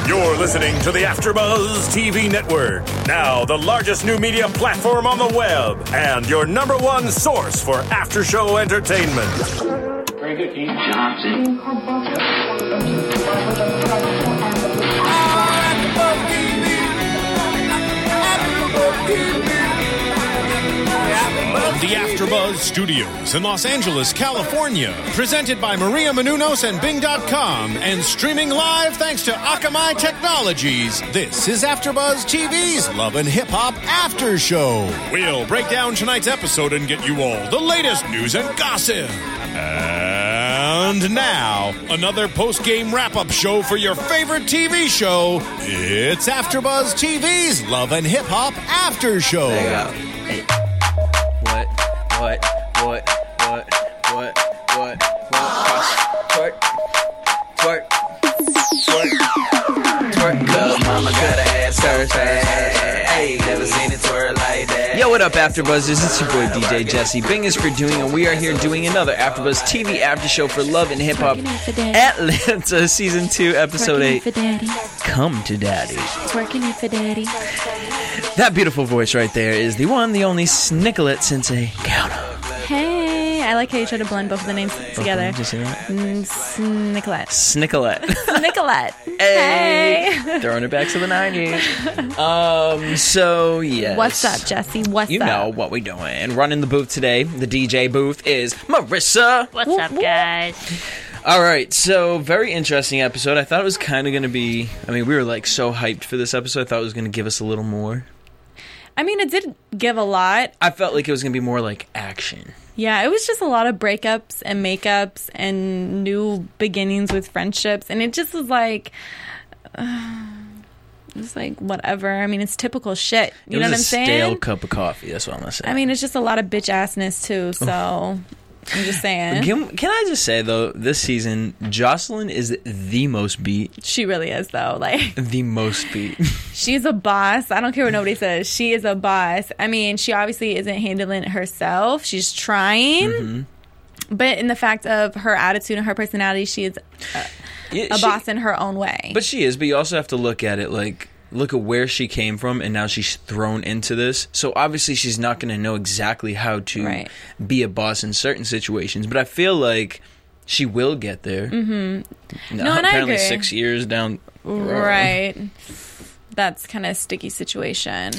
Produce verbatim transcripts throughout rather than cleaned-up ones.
You're listening to the AfterBuzz T V Network, now the largest new media platform on the web, and your number one source for after-show entertainment. Very good, Team Johnson. The AfterBuzz Studios in Los Angeles, California. Presented by Maria Menounos and Bing dot com and streaming live thanks to Akamai Technologies. This is AfterBuzz T V's Love and Hip Hop After Show. We'll break down tonight's episode and get you all the latest news and gossip. And now, another post-game wrap-up show for your favorite T V show. It's AfterBuzz T V's Love and Hip Hop After Show. There you go. Hey. What, what, what, what, what, what, what, twerk, twerk, twerk, twerk, good mama got a ass so fat, hey, never seen it twerk like that. Yo, what up, AfterBuzzers? It's your boy D J Jesse. Bing is for doing, and we are here doing another AfterBuzz T V after show for Love and Hip Hop Atlanta, Season two, Episode eight. Come to Daddy. Twerking it for Daddy. That beautiful voice right there is the one, the only Snicklet Sensei Counter. Hey, I like how you try to blend both of the names together. Did you see that? Mm, Snicklet. Snicklet. Snicklet. Hey. Hey. Throwing it back to the nineties. Um, so, yes. What's up, Jesse? What's you up? You know what we doing. Running the booth today, the D J booth, is Marissa. What's up, guys? All right, so very interesting episode. I thought it was kind of going to be, I mean, we were like so hyped for this episode. I thought it was going to give us a little more. I mean, it did give a lot. I felt like it was going to be more like action. Yeah, it was just a lot of breakups and makeups and new beginnings with friendships. And it just was like, uh, it's like whatever. I mean, it's typical shit. You it know was what I'm a saying? Stale cup of coffee. That's what I'm going to say. I mean, it's just a lot of bitch assness too. So I'm just saying. Can, can I just say, though, this season, Jocelyn is the most beat. She really is, though. Like the most beat. She's a boss. I don't care what nobody says. She is a boss. I mean, she obviously isn't handling it herself. She's trying. Mm-hmm. But in the fact of her attitude and her personality, she is a, yeah, a she, boss in her own way. But she is. But you also have to look at it like, look at where she came from and now she's thrown into this. So obviously she's not going to know exactly how to right. be a boss in certain situations. But I feel like she will get there. Mm-hmm. No, no, and apparently I agree. six years down the road. Right. That's kind of a sticky situation.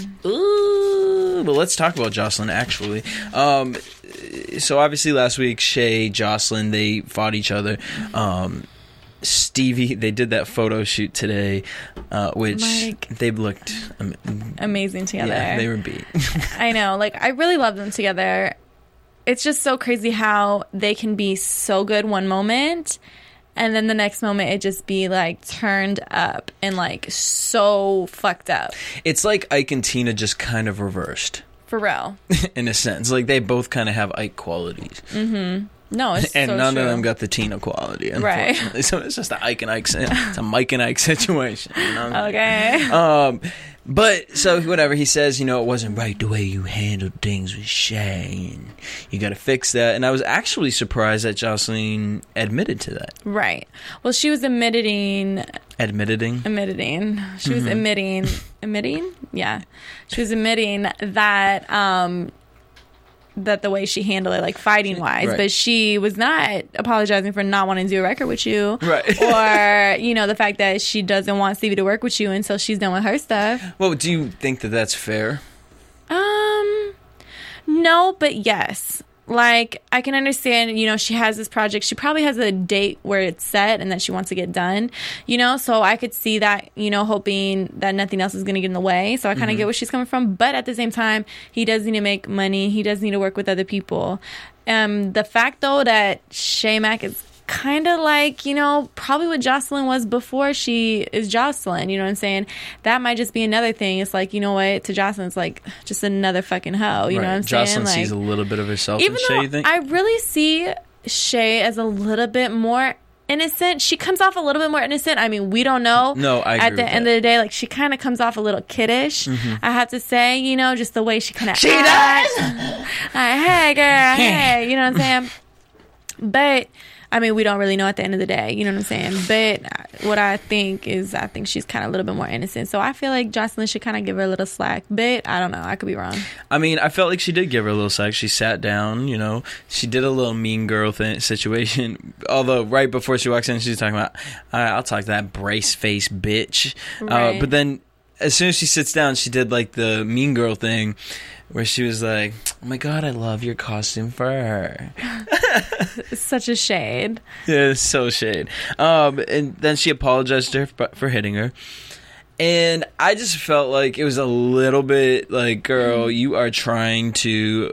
Ooh, but let's talk about Jocelyn, actually. Um, so obviously last week, Shay, Jocelyn, they fought each other. Um, Stevie, they did that photo shoot today, uh, which like, they looked am- amazing together. Yeah, they were beat. I know. Like, I really love them together. It's just so crazy how they can be so good one moment, and then the next moment it just be, like, turned up and, like, so fucked up. It's like Ike and Tina just kind of reversed. For real. In a sense. Like, they both kind of have Ike qualities. Mm-hmm. No, it's and so none true. of them got the Tina quality, unfortunately. Right. So it's just a Ike and Ike, it's a Mike and Ike situation. You know? Okay. Um, but so whatever he says, you know, it wasn't right the way you handled things with Shay, and you got to fix that. And I was actually surprised that Jocelyn admitted to that. Right. Well, she was admitting. Admitting. Admitting. She was mm-hmm. admitting. Admitting. Yeah. She was admitting that. Um, that the way she handled it, like fighting wise, right. But she was not apologizing for not wanting to do a record with you, right? Or you know the fact that she doesn't want Stevie to work with you until she's done with her stuff. Well, do you think that that's fair? Um, no, but yes. Like, I can understand, you know, she has this project. She probably has a date where it's set and that she wants to get done, you know? So I could see that, you know, hoping that nothing else is going to get in the way. So I kind of mm-hmm. get where she's coming from. But at the same time, he does need to make money. He does need to work with other people. Um, the fact, though, that Shay Mack is kind of like, you know, probably what Jocelyn was before she is Jocelyn, you know what I'm saying? That might just be another thing. It's like, you know what, to Jocelyn, it's like just another fucking hoe, you right. know what I'm Jocelyn saying? Jocelyn like, sees a little bit of herself even in Shay, you think? I really see Shay as a little bit more innocent. She comes off a little bit more innocent. I mean, we don't know. No, I agree At the with end that. of the day, like, she kind of comes off a little kiddish, mm-hmm. I have to say, you know, just the way she kind of She acts. does! Like, hey, girl, hey, you know what I'm saying? But I mean, we don't really know at the end of the day. You know what I'm saying? But what I think is I think she's kind of a little bit more innocent. So I feel like Jocelyn should kind of give her a little slack. But I don't know. I could be wrong. I mean, I felt like she did give her a little slack. She sat down, you know. She did a little mean girl thing situation. Although right before she walks in, she's talking about, all right, I'll talk to that brace face bitch. Right. Uh, but then as soon as she sits down, she did like the mean girl thing where she was like, oh my God, I love your costume for her. It's such a shade. Yeah, it's so shade. Um, and then she apologized to her for, for hitting her. And I just felt like it was a little bit like, girl, you are trying to...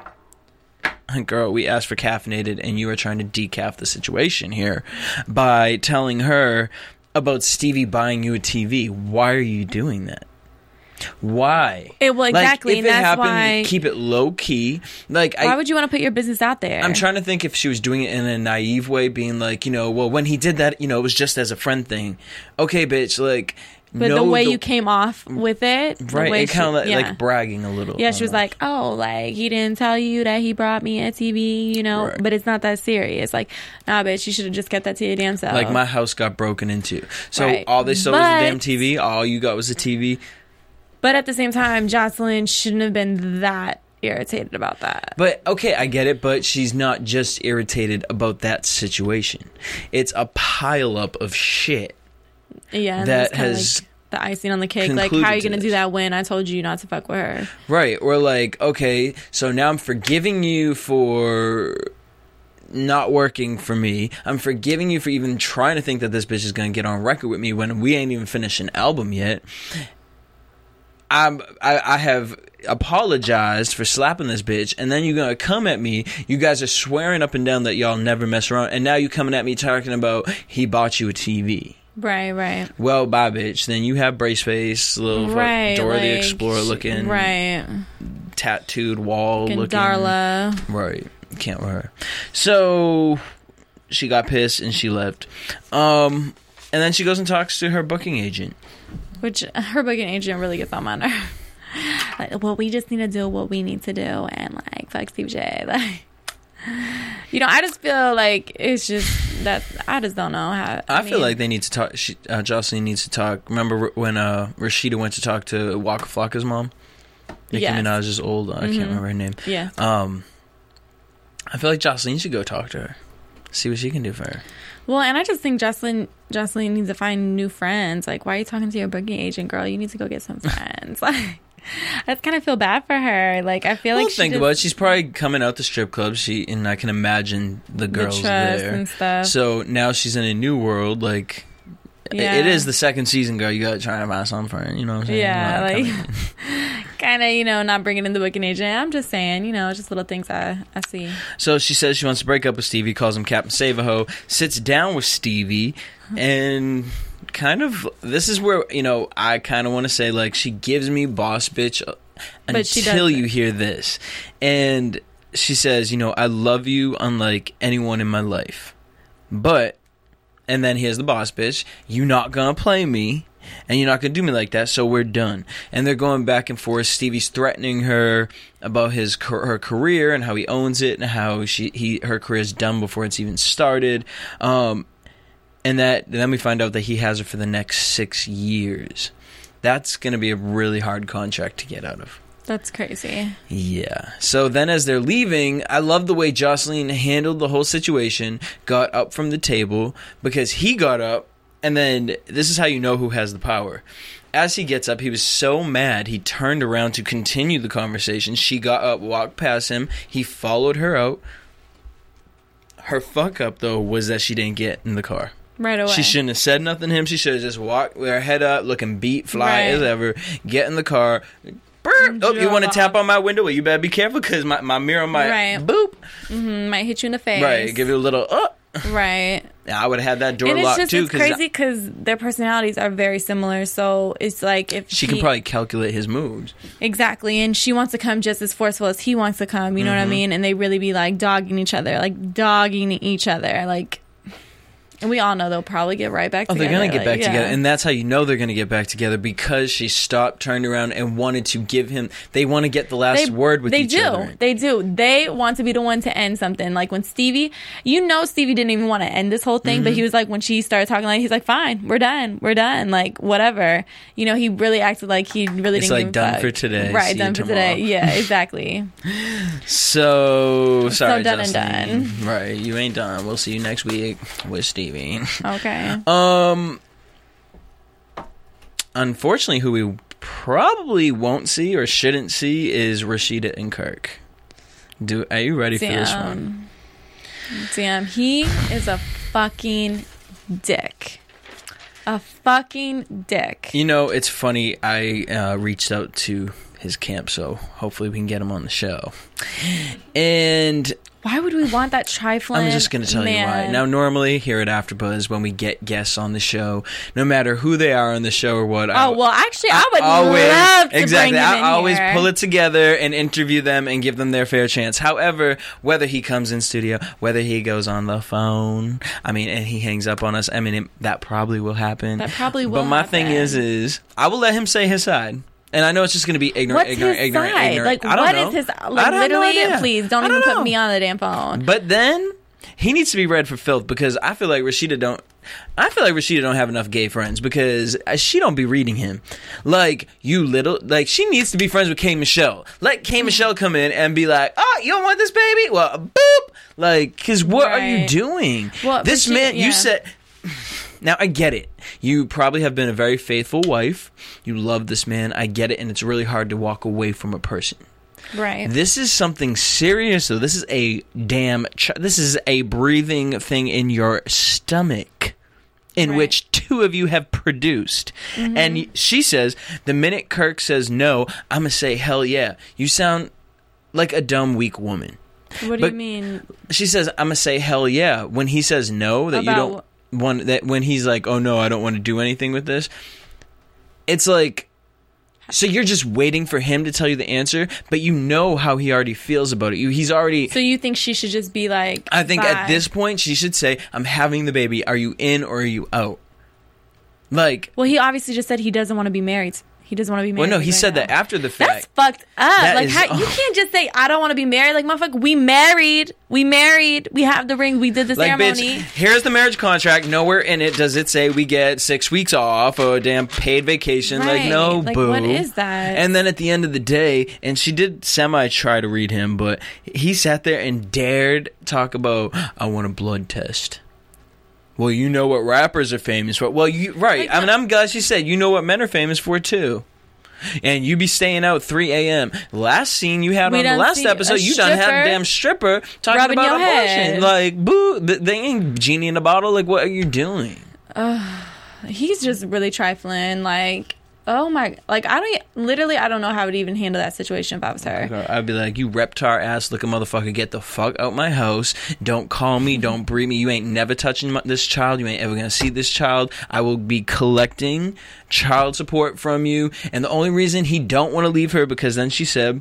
Girl, we asked for caffeinated and you are trying to decaf the situation here by telling her about Stevie buying you a T V. Why are you doing that? Why? It, well, exactly. Like, if and it that's happened, why. keep it low key. Like, Why I, would you want to put your business out there? I'm trying to think if she was doing it in a naive way, being like, you know, well, when he did that, you know, it was just as a friend thing. Okay, bitch, like. But the way the, you came off with it, right? It kind of like, yeah. like bragging a little. Yeah, she was like, "Oh, like he didn't tell you that he brought me a T V, you know." Right. But it's not that serious. Like, nah, bitch, you should have just kept that to your damn self. Like my house got broken into, so right. all they saw but, was a damn T V. All you got was a T V. But at the same time, Jocelyn shouldn't have been that irritated about that. But okay, I get it. But she's not just irritated about that situation. It's a pileup of shit. Yeah, that has. Like the icing on the cake. Like, how are you going to do that when I told you not to fuck with her? Right. Or like, okay, so now I'm forgiving you for not working for me. I'm forgiving you for even trying to think that this bitch is going to get on record with me when we ain't even finished an album yet. I'm, I, I have apologized for slapping this bitch, and then you're going to come at me. You guys are swearing up and down that y'all never mess around, and now you coming at me talking about he bought you a T V. Right, right. Well, bye, bitch. Then you have brace face, little right, Dora like, the Explorer looking, right, tattooed wall looking, looking, Darla. Right, can't wear her. So she got pissed and she left. Um, and then she goes and talks to her booking agent, which her booking agent really gets on my nerve. Like, well, we just need to do what we need to do, and like, fuck Steve J. Like. You know, I just feel like it's just that I just don't know how. I, I mean, feel like they need to talk. She, uh, Jocelyn needs to talk. Remember when uh, Rashida went to talk to Waka Flocka's mom? Nicki yes. Minaj's old. Uh, I mm-hmm. can't remember her name. Yeah. Um, I feel like Jocelyn should go talk to her, see what she can do for her. Well, and I just think Jocelyn Jocelyn needs to find new friends. Like, why are you talking to your booking agent, girl? You need to go get some friends. Like. I just kind of feel bad for her. Like, I feel well, like she think just, about it. She's probably coming out the strip club. She and I can imagine the girls the trust there and stuff. So now she's in a new world. Like, yeah. it, it is the second season, girl. You got to try to find something for her. You know what I'm saying? Yeah, like kind of, you know, not bringing in the booking agent. I'm just saying, you know, just little things I I see. So she says she wants to break up with Stevie. Calls him Captain Save-A-Ho. Sits down with Stevie and. Kind of, this is where, you know, I kind of want to say, like, she gives me boss bitch until you hear this. And she says, you know, I love you unlike anyone in my life. But, and then here's the boss bitch, you not gonna play me, and you're not gonna do me like that, so we're done. And they're going back and forth. Stevie's threatening her about his her career and how he owns it and how she he her career's done before it's even started. Um... And that then we find out that he has her for the next six years. That's going to be a really hard contract to get out of. That's crazy. Yeah. So then as they're leaving, I love the way Jocelyn handled the whole situation, got up from the table, because he got up, and then this is how you know who has the power. As he gets up, he was so mad, he turned around to continue the conversation. She got up, walked past him. He followed her out. Her fuck up, though, was that she didn't get in the car. Right away. She shouldn't have said nothing to him. She should have just walked with her head up, looking beat, fly right. as ever. Get in the car. Burp. Oh, you want to tap on my window? Well, you better be careful because my, my mirror might right. boop. Mm-hmm. Might hit you in the face. Right. Give you a little up. Right. Yeah, I would have had that door and locked it's just, too. It's crazy because their personalities are very similar. So it's like if she he, can probably calculate his moves. Exactly, and she wants to come just as forceful as he wants to come. You know mm-hmm. what I mean? And they really be like dogging each other, like dogging each other, like. And we all know they'll probably get right back oh, together. they're going to get like, back yeah. together. And that's how you know they're going to get back together, because she stopped, turned around, and wanted to give him... They want to get the last They, word with they each do. other. They do. They want to be the one to end something. Like when Stevie... You know Stevie didn't even want to end this whole thing, mm-hmm. but he was like, when she started talking, like he's like, fine, we're done. We're done. Like, whatever. You know, he really acted like he really it's didn't like give done a fuck. for today. Right, See done for tomorrow. today. Yeah, exactly. So, sorry, So done Justin. and done. Right, you ain't done. We'll see you next week with Stevie. Okay. Um, unfortunately, who we probably won't see or shouldn't see is Rashida and Kirk. Do Are you ready Damn. for this one? Damn, he is a fucking dick. A fucking dick. You know, it's funny. I uh, reached out to his camp, so hopefully we can get him on the show. And... Why would we want that trifling? I'm just going to tell man. you why. Now, normally here at AfterBuzz, when we get guests on the show, no matter who they are on the show or what, Oh I, well, actually, I, I would always, love to exactly. bring him I in always here. pull it together and interview them and give them their fair chance. However, whether he comes in studio, whether he goes on the phone, I mean, and he hangs up on us, I mean, it, that probably will happen. That probably will. But my happen. thing is, is I will let him say his side. And I know it's just going to be ignorant, What's ignorant, his ignorant, side? ignorant. Like, I don't what know. is his? I Like, have no literally, idea. please don't I even don't put know. me on the damn phone. But then he needs to be read for filth, because I feel like Rashida don't. I feel like Rashida don't have enough gay friends, because she don't be reading him. Like, you little, like, she needs to be friends with K. Michelle. Let K. Michelle come in and be like, oh, you don't want this baby? Well, boop. Like, because what Right. are you doing? Well, this but she- man, yeah. you said. Now, I get it. You probably have been a very faithful wife. You love this man. I get it. And it's really hard to walk away from a person. Right. This is something serious, though. This is a damn... Ch- this is a breathing thing in your stomach in Right. which two of you have produced. Mm-hmm. And y- she says, the minute Kirk says no, I'm going to say, hell yeah. You sound like a dumb, weak woman. What do but- you mean? She says, I'm going to say, hell yeah. When he says no, that you About don't... want that when he's like, oh no, I don't want to do anything with this. It's like... So you're just waiting for him to tell you the answer, but you know how he already feels about it. You, he's already... So you think she should just be like... I think bye. at this point, she should say, I'm having the baby. Are you in or are you out? Like... Well, he obviously just said he doesn't want to be married. He doesn't want to be Well, married. no, he right said now. that after the That's fact. fucked up. That Like, is- how, you oh. can't just say, I don't want to be married. Like, motherfucker, we married. We married. We have the ring. We did the Like, ceremony. bitch, here's the marriage contract. Nowhere in it does it say we get six weeks off or a damn paid vacation. Like, Right. no, Like, boo. what is that? And then at the end of the day, and she did semi try to read him, but he sat there and dared talk about, I want a blood test. Well, you know what rappers are famous for. Well, you right. Like, I mean, I'm glad she said, you know what men are famous for, too. And you be staying out three a.m. Last scene you had We on the done last see episode, a you done had a stripper damn stripper talking rubbing about your abortion. head. Like, boo, th- they ain't genie in a bottle. Like, what are you doing? He's just really trifling. Like, oh my... Like, I don't... Literally, I don't know how I would even handle that situation if I was her. I'd be like, you reptar ass looking motherfucker, get the fuck out my house. Don't call me. Don't breed me. You ain't never touching my, this child. You ain't ever gonna see this child. I will be collecting child support from you. And the only reason he don't want to leave her, because then she said,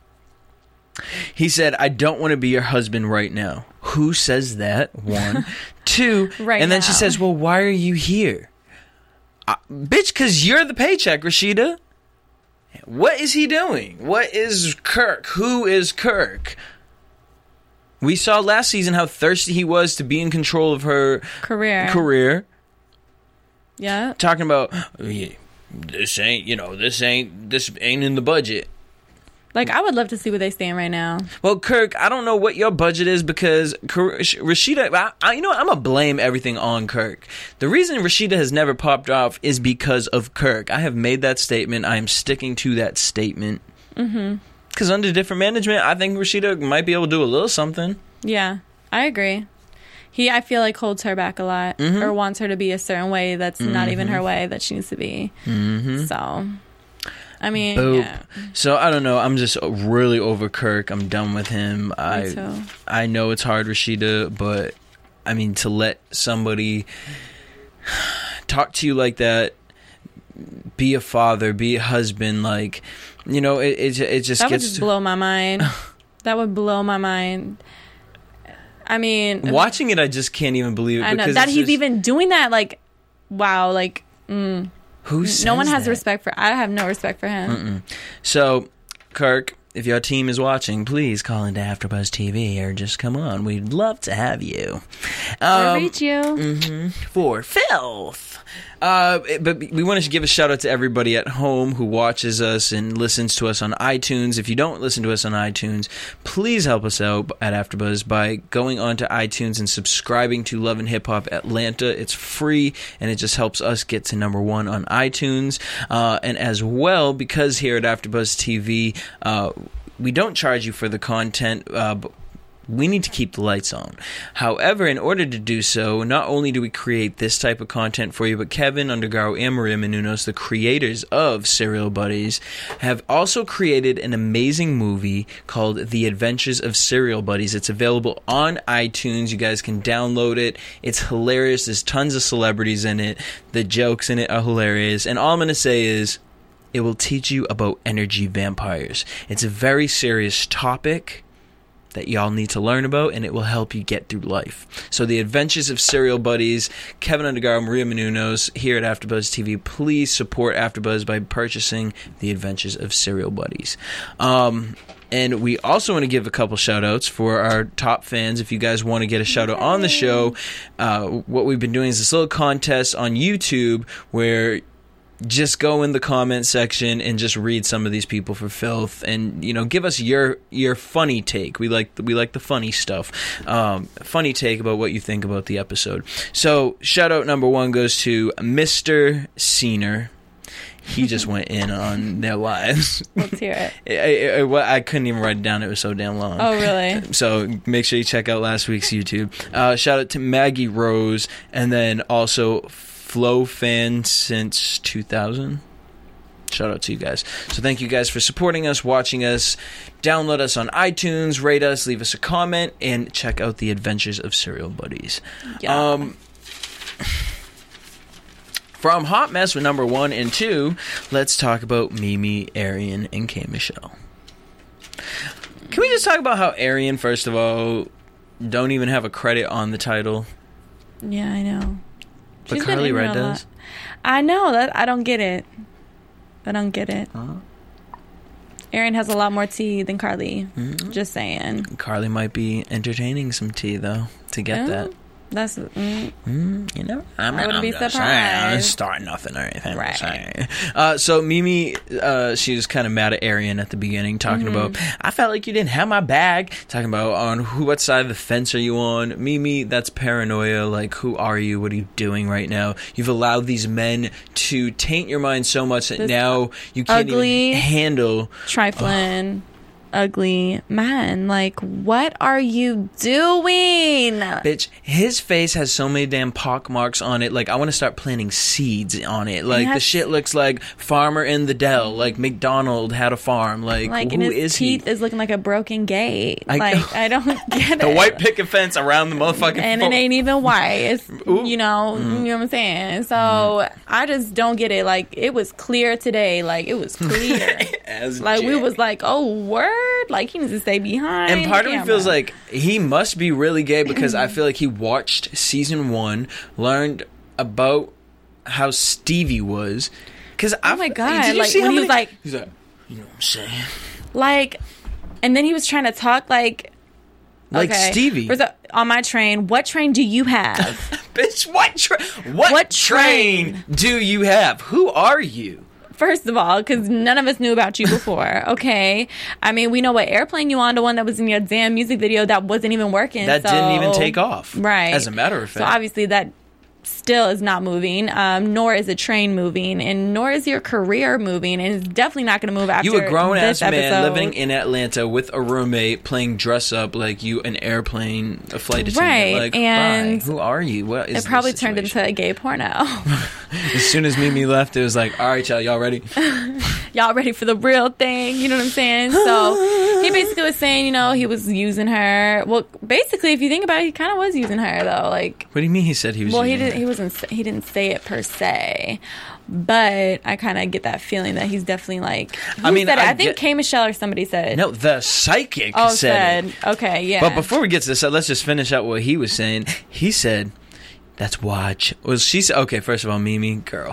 he said, I don't want to be your husband right now. Who says that? One. Two. Right and then she now. says, well, why are you here? Uh, bitch, because you're the paycheck, Rashida. What is he doing? What is Kirk? Who is Kirk? We saw last season how thirsty he was to be in control of her Career. career. Yeah. Talking about, oh, yeah, this ain't, you know, this ain't, this ain't in the budget. Like, I would love to see where they stand right now. Well, Kirk, I don't know what your budget is, because Kir- Rashida, I, I, you know what, I'm going to blame everything on Kirk. The reason Rashida has never popped off is because of Kirk. I have made that statement. I am sticking to that statement. Mm-hmm. Because under different management, I think Rashida might be able to do a little something. Yeah, I agree. He, I feel like, holds her back a lot, Mm-hmm. or wants her to be a certain way that's not even her way that she needs to be. Mm-hmm. So, I mean, Boop. yeah. So I don't know. I'm just really over Kirk. I'm done with him. I too. I know it's hard, Rashida, but I mean, to let somebody talk to you like that, be a father, be a husband, like, you know, it it, it just That would gets just blow my mind. That would blow my mind. I mean, watching it, I just can't even believe it. I know because that he's just, even doing that. Like, wow, like, mm, who says no one has that? respect for. I have no respect for him. Mm-mm. So, Kirk, if your team is watching, please call into AfterBuzz T V or just come on. We'd love to have you. Um, I'll reach you mm-hmm, for filth. Uh, but we want to give a shout out to everybody at home who watches us and listens to us on iTunes. If you don't listen to us on iTunes, please help us out at AfterBuzz by going onto iTunes and subscribing to Love and Hip Hop Atlanta. It's free, and it just helps us get to number one on iTunes. Uh, and as well, because here at AfterBuzz T V, uh, we don't charge you for the content, uh, but we need to keep the lights on. However, in order to do so, not only do we create this type of content for you, but Kevin Undergaro and Maria Menounos, the creators of Serial Buddies, have also created an amazing movie called The Adventures of Serial Buddies. It's available on iTunes. You guys can download it. It's hilarious. There's tons of celebrities in it. The jokes in it are hilarious. And all I'm going to say is, it will teach you about energy vampires. It's a very serious topic that y'all need to learn about, and it will help you get through life. So The Adventures of Serial Buddies, Kevin Undergaro, Maria Menounos, here at AfterBuzz T V. Please support AfterBuzz by purchasing The Adventures of Serial Buddies. Um... And we also want to give a couple shout-outs for our top fans. If you guys want to get a shout-out on the show, uh, what we've been doing is this little contest on YouTube where just go in the comment section and just read some of these people for filth, and you know, give us your your funny take. We like we like the funny stuff. Um, funny take about what you think about the episode. So shout out number one goes to Mister Senior. He just went in on their lives. Let's hear it. I, I, I couldn't even write it down. It was so damn long. Oh, really? So make sure you check out last week's YouTube. Uh, shout out to Maggie Rose, and then also Flow fan since two thousand. Shout out to you guys. So thank you guys for supporting us, watching us. Download us on iTunes, rate us, leave us a comment, and check out The Adventures of Serial Buddies. Yeah. Um, from Hot Mess with number one and two, let's talk about Mimi, Arian, and K. Michelle. Can we just talk about how Arian, first of all, don't even have a credit on the title? Yeah, I know. But She's been Carly in Red there a does. lot. I know that. I don't get it. I don't get it. Uh-huh. Arian has a lot more tea than Carly. Mm-hmm. Just saying. Carly might be entertaining some tea though to get Yeah. that. That's mm, Mm, you know, I'm I not wouldn't be just surprised. saying, I'm just starting nothing or anything. Right. Saying. Uh, so Mimi, uh, she was kind of mad at Arian at the beginning, talking Mm-hmm. about, I felt like you didn't have my bag. Talking about on who, what side of the fence are you on? Mimi, that's paranoia. Like, who are you? What are you doing right now? You've allowed these men to taint your mind so much that This now you can't ugly, even handle trifling, ugly man. Like, what are you doing? Bitch, his face has so many damn pock marks on it. Like, I want to start planting seeds on it. Like, has- the shit looks like Farmer in the Dell. Like, McDonald had a farm. Like, Like, who and his is teeth he? is looking like a broken gate. I- like, I don't get it. The white picket fence around the motherfucking and fo- it ain't even white. It's, Ooh. you know, Mm. you know what I'm saying? So, I just don't get it. Like, it was clear today. Like, it was clear. As Like, we Jack. was like, oh, word? Like, he needs to stay behind And part the of me camera. feels like he must be really gay because I feel like he watched season one, learned about how Stevie was. Cause Oh my God, Did you like, see when how he was many- like- he's like, you know what I'm saying? Like, and then he was trying to talk like... Like okay, Stevie. first of- on my train, what train do you have? Bitch, what, tra- what, What train? train? do you have? Who are you? First of all, because none of us knew about you before, okay? I mean, we know what airplane you on, the one that was in your damn music video that wasn't even working. That so- didn't even take off. Right. As a matter of So fact. obviously that still is not moving, um, nor is a train moving, and nor is your career moving, and it's definitely not going to move after You a grown ass this man episode. living in Atlanta with a roommate playing dress up like you an airplane, a flight attendant. Right, Like, and bye. Who are you? What is It probably this turned situation? into a gay porno. As soon as Mimi left, it was like, all right, y'all, y'all ready? Y'all ready for the real thing? You know what I'm saying? So he he basically was saying, you know, he was using her. Well, basically, if you think about it, he kind of was using her, though. Like, what do you mean? He said he was. Well, using he didn't. her? He wasn't. He didn't say it per se, but I kind of get that feeling that he's definitely like. I mean, said it? I I think get- K. Michelle or somebody said. No, the psychic Oh, said, said. it. Okay, yeah. But before we get to this, uh, let's just finish out what he was saying. He said, "That's why." Ch-. Well, she said, "Okay, first of all, Mimi, girl,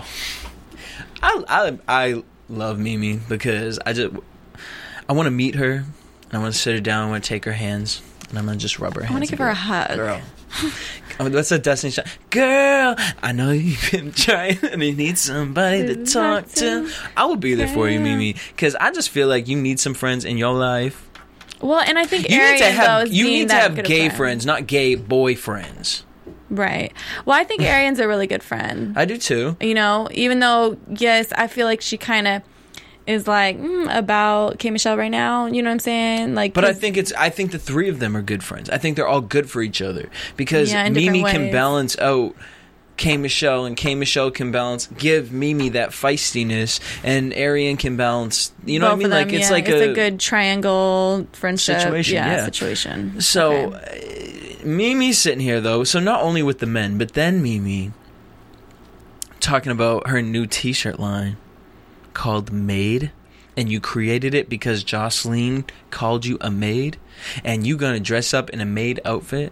I I I love Mimi because I just I want to meet her. I want to sit her down. I want to take her hands, and I'm gonna just rub her hands. I want to give and her a go, hug. girl." Oh, that's a Destiny shot. Girl, I know you've been trying and you need somebody to talk to. I will be there for you, Mimi, because I just feel like you need some friends in your life. Well, and I think You Arian, need to have though, is you being need to that have good a gay friend. friends, not gay boyfriends. Right. Well, I think Arian's a really good friend. I do too. You know, even though, yes, I feel like she kind of is like mm, about K. Michelle right now. You know what I'm saying? Like, But I 'cause- think it's I think the three of them are good friends. I think they're all good for each other because Yeah, in Mimi different can ways. balance out K. Michelle, and K. Michelle can balance give Mimi that feistiness, and Arian can balance. You know both what I mean? of them, Like it's yeah. like it's a, a good triangle friendship situation, Yeah, yeah. situation. So Okay. uh, Mimi's sitting here though. So not only with the men, but then Mimi talking about her new T-shirt line called Maid. And you created it because Jocelyn called you a maid, and you gonna dress up in a maid outfit.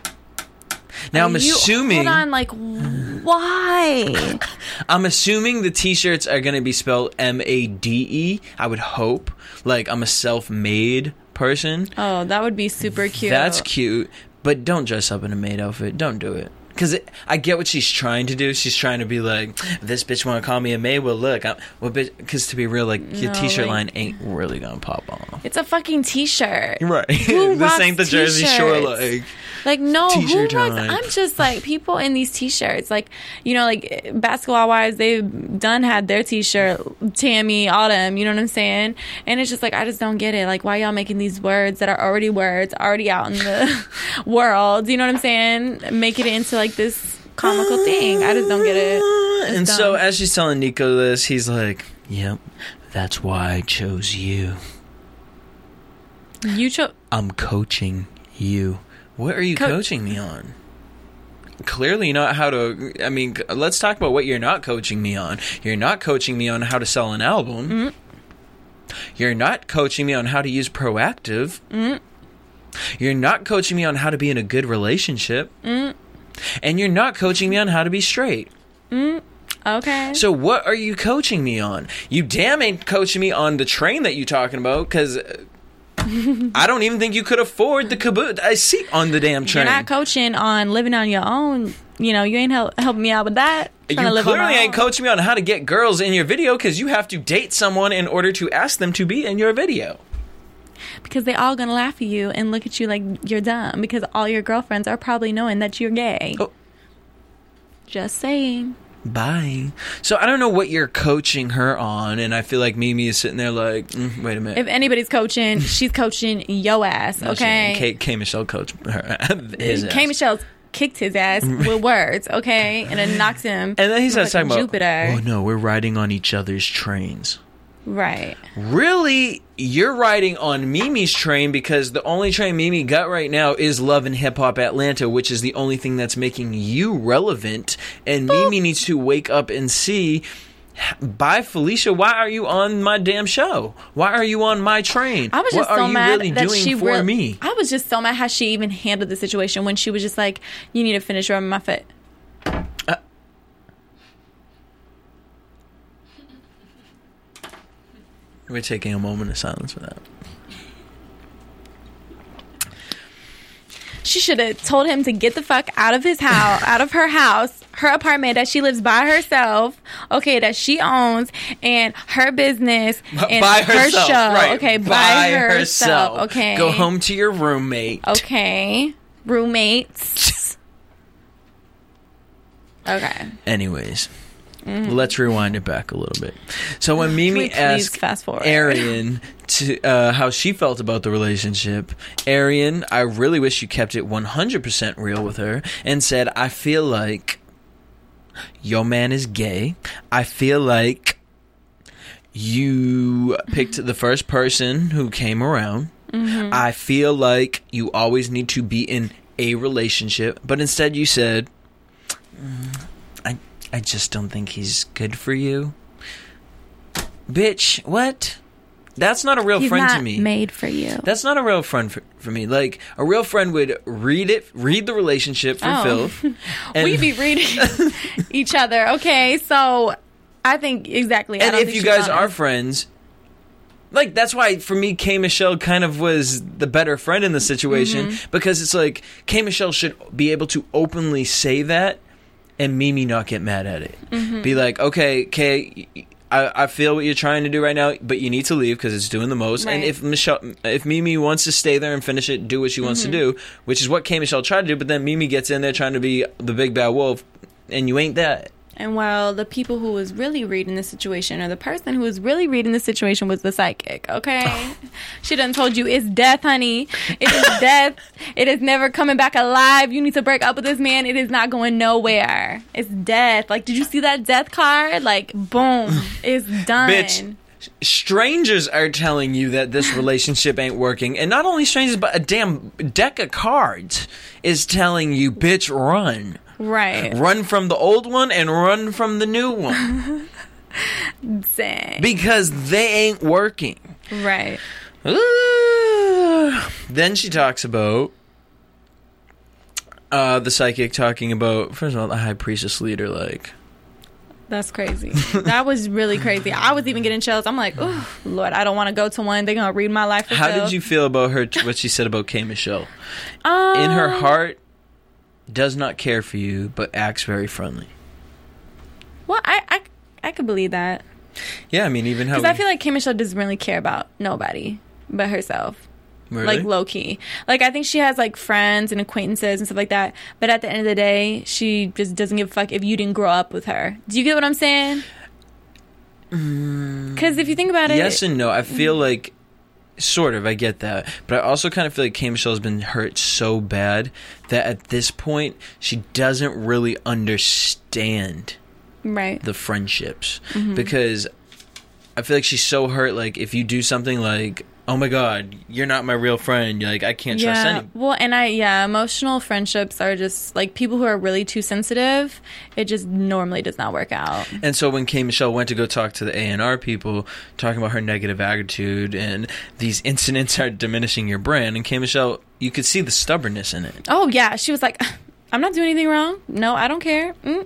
Now I'm Are you- assuming Hold on, like, why? I'm assuming the T-shirts are gonna be spelled M A D E. I would hope. Like I'm a self-made person. Oh, that would be super cute. That's cute, but don't dress up in a maid outfit. Don't do it. Because I get what she's trying to do. She's trying to be like, this bitch want to call me a maid? Well, look. I'm, well, because to be real, like, your No, T-shirt like- line ain't really going to pop off. It's a fucking T-shirt. Right. Who This rocks ain't the Jersey Shore, T-shirts? like... Like, no, who T-shirt rocks? time. I'm just like, people in these T-shirts, like, you know, like, basketball-wise, they've done had their T-shirt, Tammy, Autumn, you know what I'm saying? And it's just like, I just don't get it. Like, why y'all making these words that are already words, already out in the world, you know what I'm saying? Make it into, like, this comical thing. I just don't get it. It's And so dumb. as she's telling Nico this, he's like, yep, that's why I chose you. You chose... I'm coaching you. What are you Co- coaching me on? Clearly not how to... I mean, let's talk about what you're not coaching me on. You're not coaching me on how to sell an album. Mm-hmm. You're not coaching me on how to use Proactive. Mm-hmm. You're not coaching me on how to be in a good relationship. Mm-hmm. And you're not coaching me on how to be straight. Okay. So what are you coaching me on? You damn ain't coaching me on the train that you talking about, because I don't even think you could afford the caboose, a seat on the damn train. You're not coaching on living on your own. You know, you ain't help, helping me out with that. You Trying to live on clearly my ain't own. coaching me on how to get girls in your video, because you have to date someone in order to ask them to be in your video. Because they all gonna laugh at you and look at you like you're dumb. Because all your girlfriends are probably knowing that you're gay. Oh. Just saying. Bye. So I don't know what you're coaching her on, and I feel like Mimi is sitting there like, mm, wait a minute. If anybody's coaching, she's coaching yo ass. No, she Okay. ain't. K, K Michelle coach her his ass. K. Michelle's kicked his ass with words. Okay, and it knocks him. And then he starts like talking about, Jupiter. oh no, we're riding on each other's trains. Right. Really, you're riding on Mimi's train, because the only train Mimi got right now is Love and Hip Hop Atlanta, which is the only thing that's making you relevant. And Mimi needs to wake up and see, bye Felicia, why are you on my damn show? Why are you on my train? I was what just are so you mad really that doing she for real- me? I was just so mad how she even handled the situation when she was just like, "You need to finish rubbing my foot." We're taking a moment of silence for that. She should have told him to get the fuck out of his house, out of her house, her apartment that she lives by herself, okay, that she owns, and her business, and by her herself, show, right. okay, by, by herself, okay. Go home to your roommate. Okay, roommates. Okay. Anyways, let's rewind it back a little bit. So when Mimi Please asked fast forward. Arian to uh, how she felt about the relationship, Arian, I really wish you kept it one hundred percent real with her and said, I feel like your man is gay. I feel like you picked the first person who came around. Mm-hmm. I feel like you always need to be in a relationship, but instead you said, mm, I, I just don't think he's good for you. Bitch, what? That's not a real He's friend not to me. Made for you. That's not a real friend for, for me. Like, a real friend would read it, read the relationship for Oh. Phil. And, We be reading each other. Okay, so I think exactly. I and don't if think you she's guys are honest. friends, like, that's why for me, K. Michelle kind of was the better friend in the situation, Mm-hmm. because it's like K. Michelle should be able to openly say that and Mimi not get mad at it. Mm-hmm. Be like, okay, Kay, I, I feel what you're trying to do right now, but you need to leave because it's doing the most. Right. And if Michelle, if Mimi wants to stay there and finish it, do what she wants Mm-hmm. to do, which is what K. Michelle tried to do. But then Mimi gets in there trying to be the big bad wolf, and you ain't that. And while the people who was really reading the situation, or the person who was really reading the situation, was the psychic, okay? She done told you it's death, honey. It is death. It is never coming back alive. You need to break up with this man. It is not going nowhere. It's death. Like, did you see that death card? Like, boom. It's done. Bitch. Strangers are telling you that this relationship ain't working, and not only strangers, but a damn deck of cards is telling you, bitch, run. Right. Run from the old one and run from the new one. Dang. Because they ain't working. Right. Ooh. Then she talks about uh, the psychic talking about, first of all, the high priestess leader, like... That's crazy. That was really crazy. I was even getting chills. I'm like, oh, Lord, I don't want to go to one. They're going to read my life. For How Phil. did you feel about her, what she said about K. Michelle? Um, In her heart, does not care for you, but acts very friendly. Well, I, I, I could believe that. Yeah, I mean, even how... Because I feel like K. Michelle doesn't really care about nobody but herself. Really? Like, low-key. Like, I think she has, like, friends and acquaintances and stuff like that. But at the end of the day, she just doesn't give a fuck if you didn't grow up with her. Do you get what I'm saying? Because if you think about it... Yes and no. I feel like... Sort of, I get that. But I also kind of feel like K. Michelle's been hurt so bad that at this point, she doesn't really understand Right. the friendships. Mm-hmm. Because I feel like she's so hurt, like, if you do something like, oh my god, you're not my real friend, you're like, I can't trust Yeah, anyone. well, and I, yeah, emotional friendships are just, like, people who are really too sensitive, it just normally does not work out. And so when K. Michelle went to go talk to the A and R people, talking about her negative attitude, and these incidents are diminishing your brand, and K. Michelle, you could see the stubbornness in it. Oh, yeah, she was like, I'm not doing anything wrong. No, I don't care. Mm.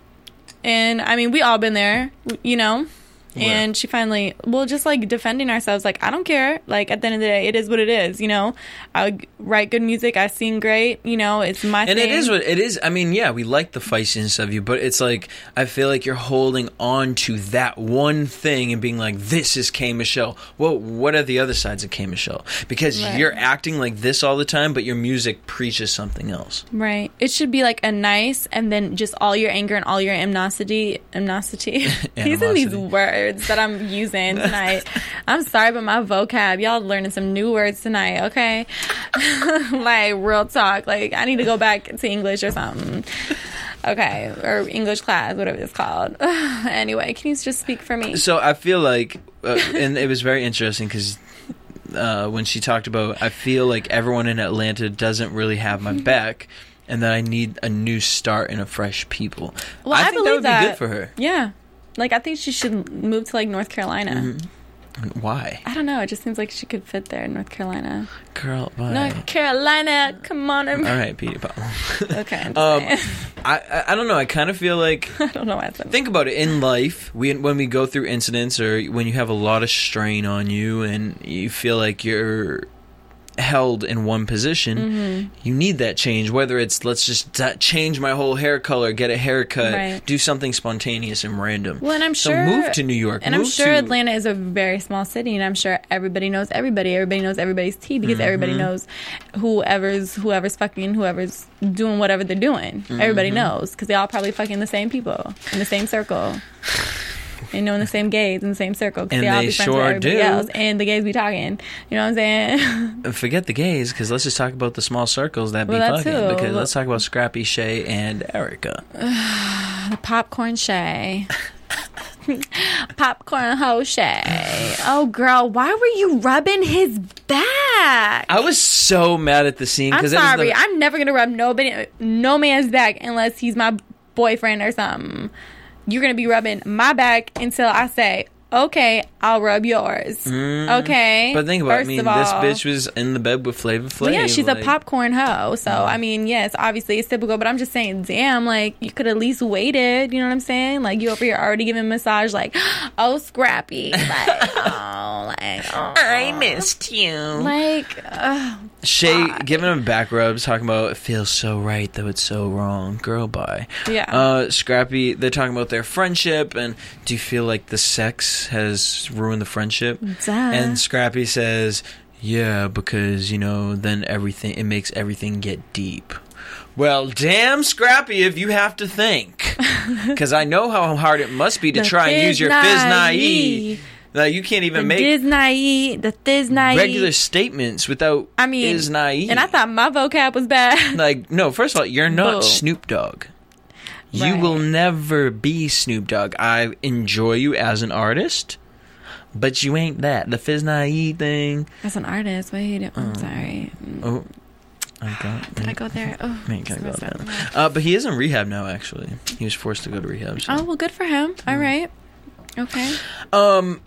And, I mean, we all been there, you know? Where? And she finally, well, just like defending ourselves, like, I don't care. Like, at the end of the day, it is what it is, you know? I write good music, I sing great, you know? It's my And thing. it is what it is. I mean, yeah, we like the feistiness of you, but it's like, I feel like you're holding on to that one thing and being like, this is K. Michelle. Well, what are the other sides of K. Michelle? Because Right. you're acting like this all the time, but your music preaches something else. Right. It should be like a nice, and then just all your anger and all your animosity. Animosity. These are these Animosity. words that I'm using tonight. I'm sorry, but my vocab, y'all learning some new words tonight, okay? Like, real talk. Like, I need to go back to English or something. Okay. Or English class, whatever it's called. Anyway, can you just speak for me? So I feel like, uh, and it was very interesting because uh, when she talked about, I feel like everyone in Atlanta doesn't really have my back, and that I need a new start and a fresh people. Well, I I think that believe would that. be good for her. Yeah. Like, I think she should move to, like, North Carolina. Mm-hmm. Why? I don't know. It just seems like she could fit there in North Carolina. Girl, why? North Carolina, come on. All right, Petey Pop. Okay, I'm just Um, saying. I, I I don't know. I kind of feel like, I don't know why I said think about it. In life, we when we go through incidents or when you have a lot of strain on you and you feel like you're held in one position, Mm-hmm. you need that change. Whether it's let's just d- change my whole hair color, get a haircut, Right. do something spontaneous and random. Well, and I'm so sure move to New York. and I'm move sure to, Atlanta is a very small city, and I'm sure everybody knows everybody. Everybody knows everybody's tea because everybody Mm-hmm. knows whoever's whoever's fucking whoever's doing whatever they're doing. Mm-hmm. Everybody knows because they all probably fucking the same people in the same circle. And knowing the same gays in the same circle because And they all they be friends sure with everybody do. else, and the gays be talking. You know what I'm saying? Forget the gays, because let's just talk about the small circles that Well, be that fucking. too. Because let's talk about Scrappy, Shay, and Erica. The popcorn Shay. Popcorn hoe Shay. Oh, girl, why were you rubbing his back? back. I was so mad at the scene. I'm Cause sorry. It was the, I'm never going to rub nobody, no man's back unless he's my boyfriend or something. You're going to be rubbing my back until I say, okay, I'll rub yours. Mm, okay. But think about First it. I mean, all, this bitch was in the bed with Flavor Flav. Well, yeah, she's like, a popcorn hoe. So, mm. I mean, yes, obviously it's typical. But I'm just saying, damn, like, you could at least waited. You know what I'm saying? Like, you over here already giving a massage, like, oh, Scrappy. Like, oh, like, oh. I missed you. Like, oh, Shay God. giving him back rubs, talking about it feels so right, though it's so wrong. Girl, bye. Yeah. Uh, Scrappy, they're talking about their friendship, and do you feel like the sex has ruined the friendship? Duh. And Scrappy says, yeah, because, you know, then everything, it makes everything get deep. Well, damn, Scrappy, if you have to think. Because I know how hard it must be to The try and use your Fiznai. Fiznai. Like, you can't even the make Disney, the Disney. regular statements without I mean, Fiznai. and I thought my vocab was bad. Like, no, first of all, you're not Boo. Snoop Dogg. You Right. will never be Snoop Dogg. I enjoy you as an artist, but you ain't that. The Fiznai thing. As an artist, wait, I'm Uh, sorry. Oh, I got. Did I go there? Oh, Man, can't go messed up. there. Uh, but he is in rehab now. Actually, he was forced to go to rehab. So. Oh, well, good for him. All right. Okay. Um.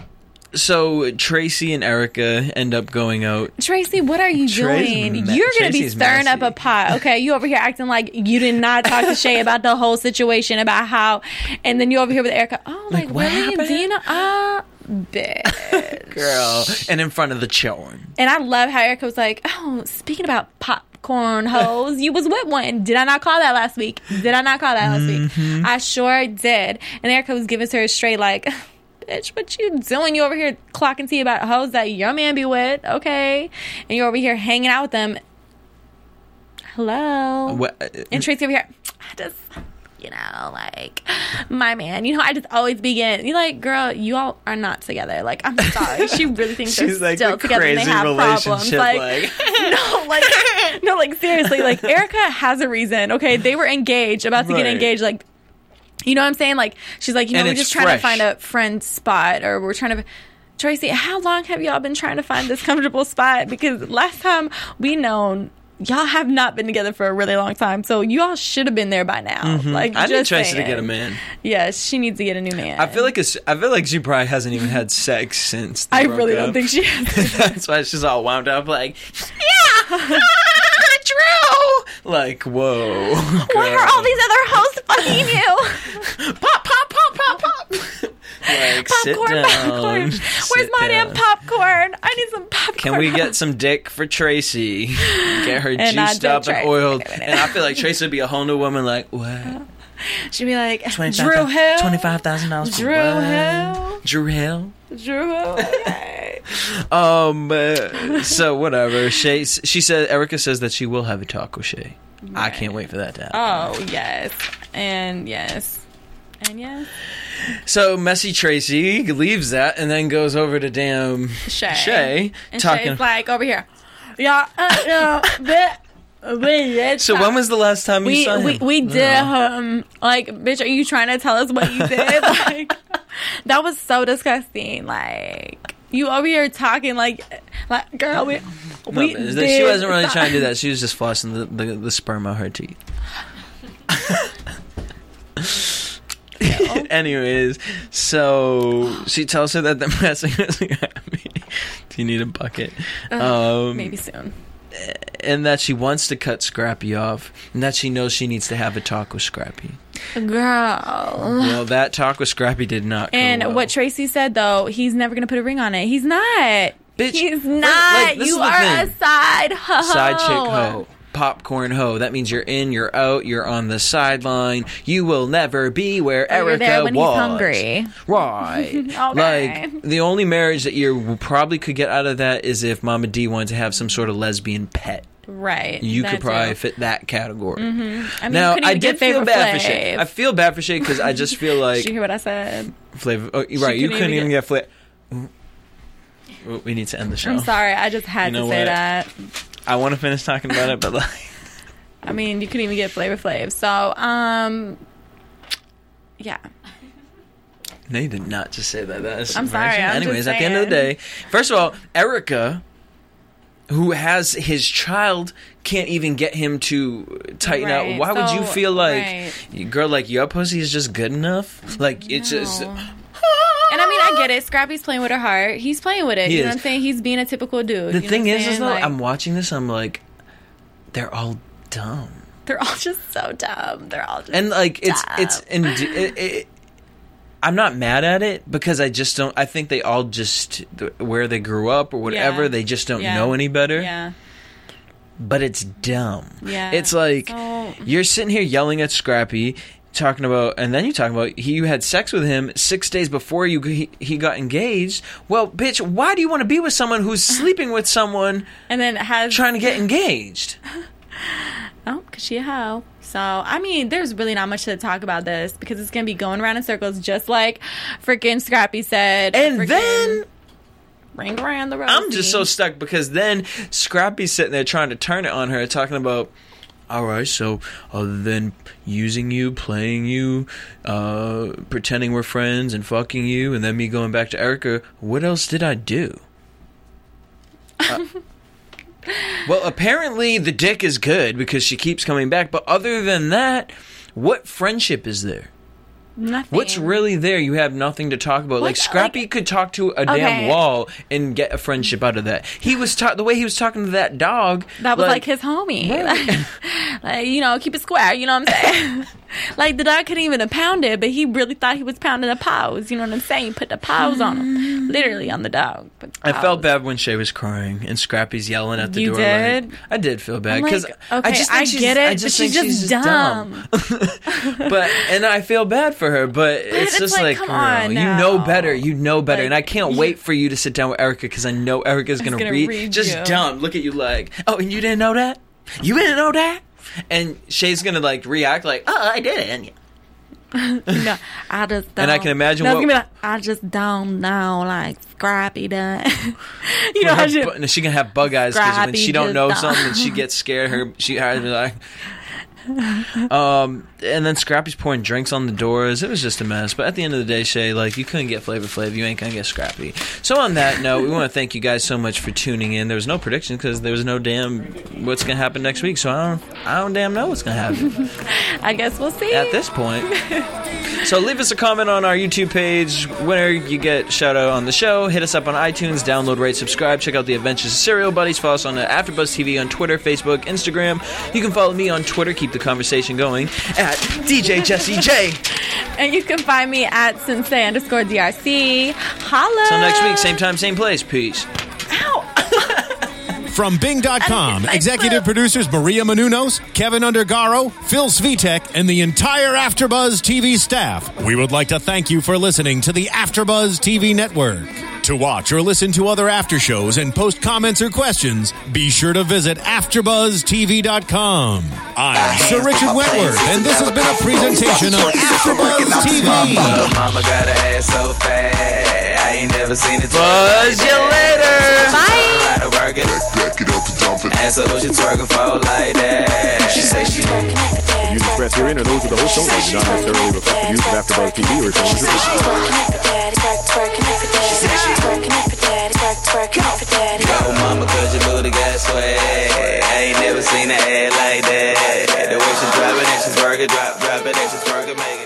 So Tracy and Erica end up going out. Tracy, what are you Trey's doing? me- You're going to be Tracy's stirring up messy. a pot, okay? You over here acting like you did not talk to Shay about the whole situation, about how, and then you over here with Erica. Oh, like, Like, what really? happened? Dina? Ah, bitch. Girl, and in front of the children. And I love how Erica was like, oh, speaking about popcorn hoes, you was with one. Did I not call that last week? Did I not call that last Mm-hmm. week? I sure did. And Erica was giving her a straight like, bitch, what you doing? You over here clocking tea about hoes that your man be with, okay? And you're over here hanging out with them. Hello. What? And Tracy over here, I just, you know, like, my man. You know, I just always begin. You're like, girl, you all are not together. Like, I'm sorry. She really thinks they're She's like still the together and they crazy have problems. relationship, Like, like- no, like, no, like, seriously. Like, Erica has a reason, okay? They were engaged, about to Right. get engaged, like, you know what I'm saying? Like, she's like, you know, And we're it's just trying fresh. to find a friend spot, or we're trying to. Tracy, how long have y'all been trying to find this comfortable spot? Because last time we known, y'all have not been together for a really long time, so y'all should have been there by now. Like, I need just Tracy to saying. get a man. Yes, she needs to get a new man. I feel like it's, I feel like she probably hasn't even had sex since. They I broke really up. don't think she has. That's why she's all wound up, like, yeah, Drew. Like, whoa. Why girl. are all these other hosts fucking you? pop, pop, pop, pop, pop? Like, sit Popcorn, down. popcorn. Where's Sit my damn down. popcorn? I need some popcorn. Can we get some dick for Tracy? Get her And I juiced did up try. and oiled. Okay, wait a And I feel like Tracy would be a whole new woman. Like, what? She'd be like, Drew Hill. Twenty-five thousand dollars. Drew Hill. Drew Hill. Drew Hill. Okay. Um. Uh, so whatever. Shay. She said. Erica says that she will have a talk with Shay. I can't wait for that to happen. Oh, yes. And yes. And yes. So messy Tracy leaves that and then goes over to damn Shay. Shay And talking. Shay's like, over here. Yeah. Uh, uh, but, but, So when was the last time you we, saw him? we we did um like, bitch, are you trying to tell us what you did? Like, that was so disgusting. Like, you over here talking like like girl, we No, we but did she wasn't really stop. trying to do that. She was just flossing the, the, the sperm out her teeth. Anyways, so she tells her that the messing is happy. Do you need a bucket? Uh, um, maybe soon. And that she wants to cut Scrappy off, and that she knows she needs to have a talk with Scrappy. Girl. Well, that talk with Scrappy did not go And well. what Tracy said, though, he's never going to put a ring on it. He's not. Bitch, He's like, not. this You is the are a thing. side hoe. Side chick hoe. Popcorn hoe. That means you're in, you're out, you're on the sideline. You will never be where Oh, you're Erica there when he's was. hungry. Right. Okay. Like, the only marriage that you probably could get out of that is if Mama D wanted to have some sort of lesbian pet. Right. You that could probably too. fit that category. Mm-hmm. I mean, Now, you couldn't I even did get feel Flavor bad Flav. for Shay. I feel bad for Shay because I just feel like... Did you hear what I said? Flavor... Oh, you're right. You couldn't couldn't even even get... Flavor... We need to end the show. I'm sorry. I just had You know to say what? that. I want to finish talking about it, but like... I mean, you couldn't even get Flavor Flav. So, um... yeah. No, you did not just say that. That is I'm sorry, subversion. I'm just Anyways, at the end of the day, saying. first of all, Erica who has his child can't even get him to tighten Right. up. Why would So- you feel like, right. girl, like your pussy is just good enough? Like it's No. just. And I mean, I get it. Scrappy's playing with her heart. He's playing with it. He you know is. what I'm saying? He's being a typical dude. The you know thing what I'm is, is saying? though, Like, I'm watching this. I'm like, they're all dumb, they're all just so dumb. They're all just and like it's dumb. it's and it, it, I'm not mad at it because I just don't. I think they all just where they grew up or whatever. Yeah. They just don't Yeah. know any better. Yeah. But it's dumb. Yeah. It's like So- you're sitting here yelling at Scrappy, talking about, and then you talking about he you had sex with him six days before you he, he got engaged. Well, bitch, why do you want to be with someone who's sleeping with someone And then has trying to get engaged? Oh, because she a hoe. So, I mean, there's really not much to talk about this because it's going to be going around in circles just like freaking Scrappy said. And Frickin' then ring around the rosy. I'm just so stuck because then Scrappy's sitting there trying to turn it on her, talking about, all right, so other than using you, playing you, uh, pretending we're friends and fucking you, and then me going back to Erica, what else did I do? Uh, well, apparently the dick is good because she keeps coming back, but other than that, what friendship is there? Nothing. What's really there? You have nothing to talk about. Like What's- Scrappy like- could talk to a damn Okay. wall and get a friendship out of that. He was ta- the way he was talking to that dog. That was like, his homie. Right. Like, you know, keep it square. You know what I'm saying? Like, the dog couldn't even pound it, but he really thought he was pounding the paws. You know what I'm saying? Put the paws on him. Literally on the dog. Put the I felt paws. bad when Shay was crying and Scrappy's yelling at the You door. did? Like, I did feel bad I'm because like, I okay, just think I she's, get it, I just but think she's she's just just dumb. But and I feel bad for her, but it's it's just like, like, come girl, on you now. know better, you know better, Like, and I can't you- wait for you to sit down with Erica because I know Erica's gonna, gonna read, read just you. dumb. Look at you like, oh, and you didn't know that? You didn't know that? And Shay's gonna like react like, oh, I didn't. No, I just don't. And I can imagine no, what- it's gonna be like, I just don't know, like Scrappy does. You know how Her she. bu- she can have bug eyes because when Scrappy she don't just know don't. something and she gets scared, her she has to be like. Um, and then Scrappy's pouring drinks on the doors. It was just a mess. But at the end of the day, Shay, like, you couldn't get Flavor Flav, you ain't gonna get Scrappy. So on that note, we want to thank you guys so much for tuning in. There was no prediction because there was no damn what's gonna happen next week. So I don't, I don't damn know what's gonna happen I guess we'll see. at this point. So leave us a comment on our YouTube page. Whenever you get shout out on the show, hit us up on iTunes, download, rate, subscribe, check out the Adventures of Serial Buddies, follow us on the AfterBuzz T V on Twitter, Facebook, Instagram. You can follow me on Twitter, keep the conversation going at D J Jesse J. And you can find me at sensei underscore D R C. Holla. Till next week, same time, same place. Peace. Ow. From Bing dot com, I executive slipped. producers Maria Menounos, Kevin Undergaro, Phil Svitek, and the entire AfterBuzz T V staff. We would like to thank you for listening to the AfterBuzz T V network. To watch or listen to other after shows and post comments or questions, be sure to visit after buzz T V dot com. I'm Sir Richard Wentworth, and this has been a presentation of AfterBuzz T V. Mama got her ass so fat, I ain't never seen it. Buzz you later. Bye. Out of work it, Back it up and dump it. and so she twerking for like that. She say she Views expressed herein are those of the host only, do not necessarily reflect the views of AfterBuzz T V or its owners. go, mama, cause your booty got swag. I ain't never seen her ass like that. The way she drop it and she's working, drop, drop it and she's working, make it.